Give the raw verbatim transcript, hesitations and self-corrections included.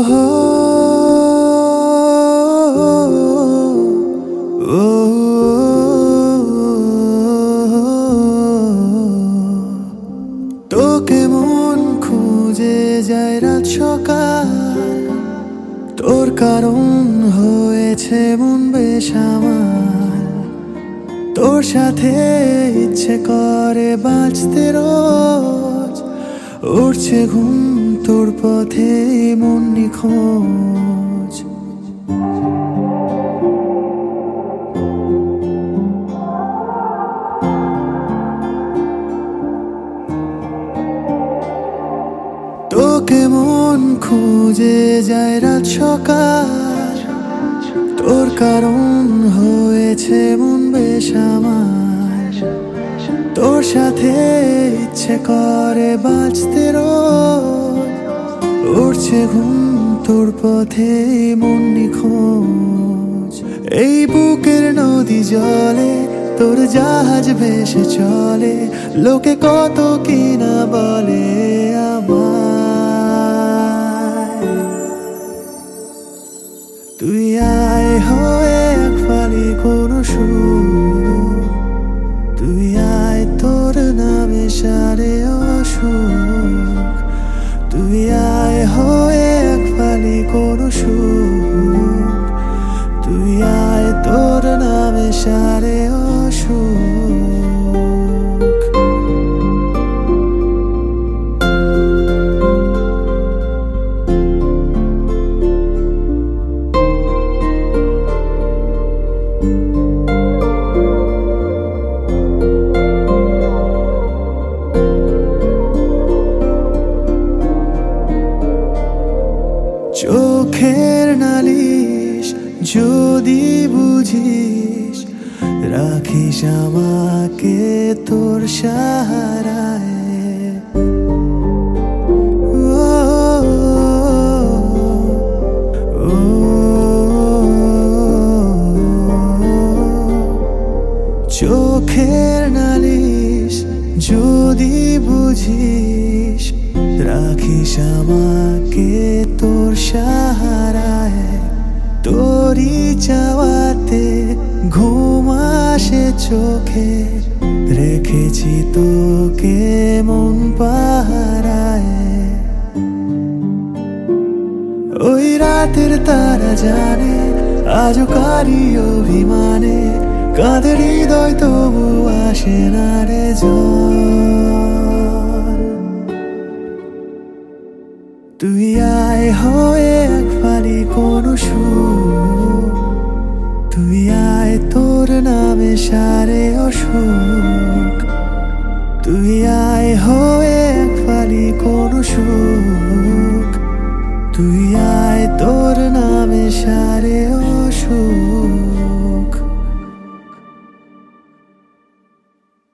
হো ও তোকে মন খুঁজে যায় রাত সকাল, তোর কারণ হয়েছে মন বেসামাল। তোর সাথে ইচ্ছে করে বাঁচতে রোজ, উঠছে ঘুম তোর পথে মন নিখোঁজ। তোকে মন খুঁজে যায় রাত সকাল, তোর কারণ হয়েছে মন বেসামাল। তোর সাথে ইচ্ছে করে বাঁচতে রোজ, উঠছে ঘুম তোর পথে মন নিখোঁজ। এই বুকের নদী জলে তোর জাহাজ ভেসে চলে, লোকে কত কিনা বলে আমায়। তুই আয় হয়ে এক ফালি কোনো সুর, তুই আয় তোর নামে সারে অসুখ। তুই আয় হয়ে এক ফালি কোনো সুর, তুই আয় তোর নামে সারে অসুখ। চোখের নালিশ যদি বুঝিস, রাখিস আমাকে তোর সাহারায়। ও, ও, চোখের নালিশ যদি বুঝিস, রাখিস আমাকে তোর সাহারায়। তোরি চাওয়াতে ঘুম আসে চোখে, রেখেছি তোকে মন পাহারায়। ওই রাতের তারা জানে আজও কারি অভিমানে, কাঁধে হৃদয় তবু আসে না রে জল। তুই আয় হয়ে এক ফালি কোনো সুর, তুই আয় তোর নামে সারে অসুখ। তুই আয় হয়ে এক ফালি কোনো সুর, তুই আয় তোর নামে সারে অসুখ।